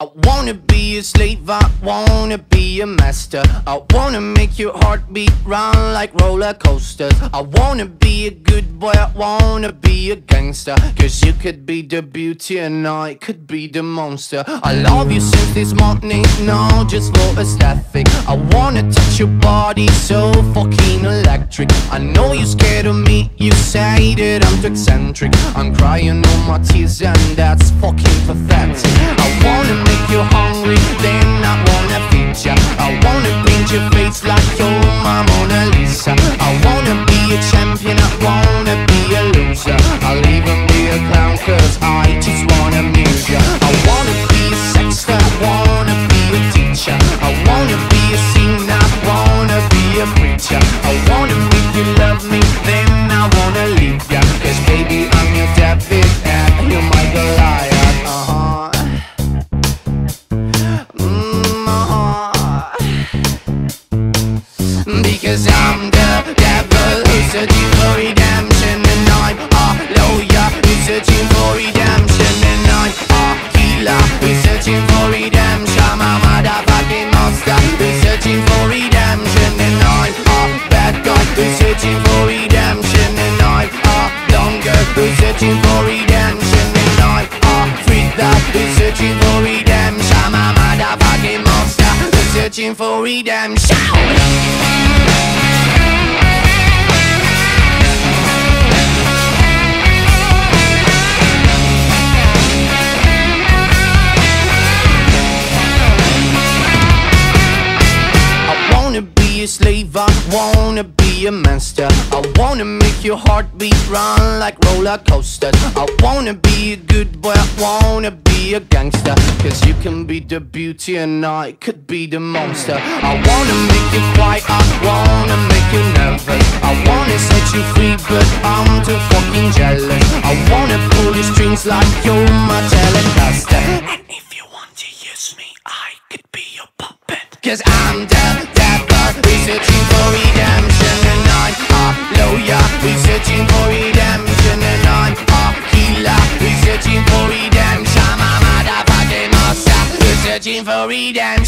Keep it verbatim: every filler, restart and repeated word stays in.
I wanna be a slave, I wanna be a master. I wanna make your heartbeat run like roller coasters. I wanna be a good boy, I wanna be a gangster. Cause you could be the beauty and I could be the monster. I love you since this morning, no, just for aesthetic. I wanna touch your body so fucking electric. I know you're scared of me, you say that I'm too eccentric. I'm crying all my tears and that's fucking pathetic. I wanna make you hungry, then I wanna feed ya. I wanna paint your face like you're my Mona Lisa. I wanna be a champion, I wanna be a loser. I'll even be a clown cause I just wanna amuse ya. I wanna be a sexter, I wanna be a teacher. I wanna be a singer, I wanna be a preacher. I wanna make you love me, then I wanna leave ya. Cause baby I'm your David and you're my Goliath. Uh-huh. Because I'm the devil who's searching for redemption. And I'm a lawyer who's searching for redemption. And I'm a healer who's searching for redemption. I'm a motherfucking monster who's searching for redemption. And I'm a bad guy who's searching for redemption. And I'm a dumb girl who's searching for redemption. And I'm a freak that who's searching for redemption. I'm a motherfucking monster who's searching for redemption. Be a slave, I wanna be a master. I wanna make your heartbeat run like roller coasters. I wanna be a good boy, I wanna be a gangster. Cause you can be the beauty and I could be the monster. I wanna make you cry, I wanna make you nervous. I wanna set you free but I'm too fucking jealous. I wanna pull your strings like you're my Telecaster. And if you want to use me, I could be your puppet. Cause I'm the devil, we're searching for redemption. And I'm a lawyer, we're searching for redemption. And I'm a healer, we're searching for redemption. I'm a motherfucking monster, we're searching for redemption.